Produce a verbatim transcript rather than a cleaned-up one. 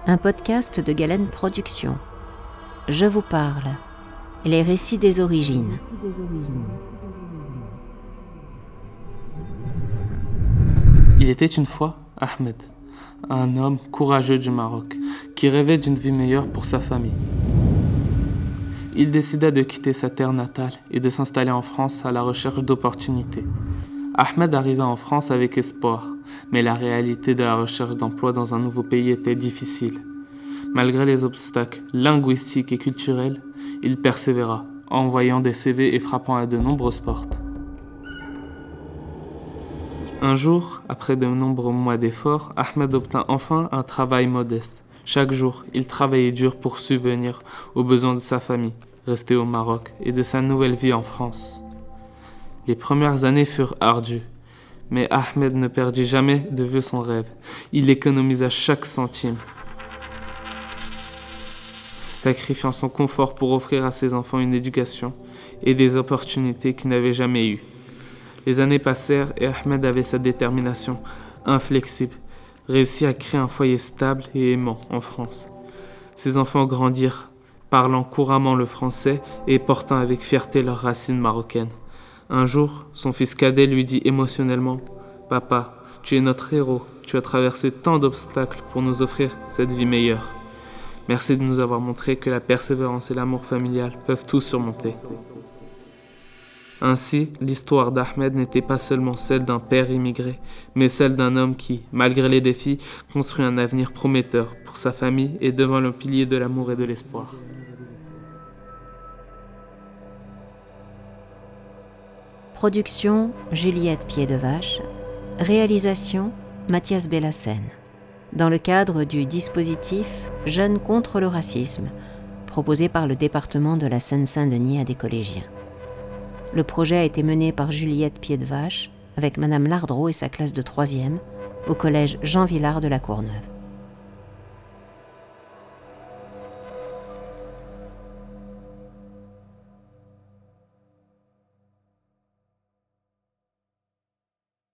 un podcast de Galen Productions. Je vous parle, les récits des origines. Il était une fois Ahmed, un homme courageux du Maroc, qui rêvait d'une vie meilleure pour sa famille. Il décida de quitter sa terre natale et de s'installer en France à la recherche d'opportunités. Ahmed arriva en France avec espoir, mais la réalité de la recherche d'emploi dans un nouveau pays était difficile. Malgré les obstacles linguistiques et culturels, il persévéra, envoyant des C V et frappant à de nombreuses portes. Un jour, après de nombreux mois d'efforts, Ahmed obtint enfin un travail modeste. Chaque jour, il travaillait dur pour subvenir aux besoins de sa famille, restée au Maroc, et de sa nouvelle vie en France. Les premières années furent ardues, mais Ahmed ne perdit jamais de vue son rêve. Il économisa chaque centime, sacrifiant son confort pour offrir à ses enfants une éducation et des opportunités qu'il n'avait jamais eues. Les années passèrent et Ahmed, avec sa détermination inflexible, réussit à créer un foyer stable et aimant en France. Ses enfants grandirent, parlant couramment le français et portant avec fierté leurs racines marocaines. Un jour, son fils cadet lui dit émotionnellement « Papa, tu es notre héros, tu as traversé tant d'obstacles pour nous offrir cette vie meilleure. Merci de nous avoir montré que la persévérance et l'amour familial peuvent tout surmonter. » Ainsi, l'histoire d'Ahmed n'était pas seulement celle d'un père immigré, mais celle d'un homme qui, malgré les défis, construit un avenir prometteur pour sa famille et devint le pilier de l'amour et de l'espoir. Production Juliette Pied-de-Vache. Réalisation Mathias Bellassène. Dans le cadre du dispositif Jeunes contre le racisme, proposé par le département de la Seine-Saint-Denis à des collégiens. Le projet a été mené par Juliette Pied-de-Vache avec Madame Lardreau et sa classe de troisième au collège Jean Villard de La Courneuve.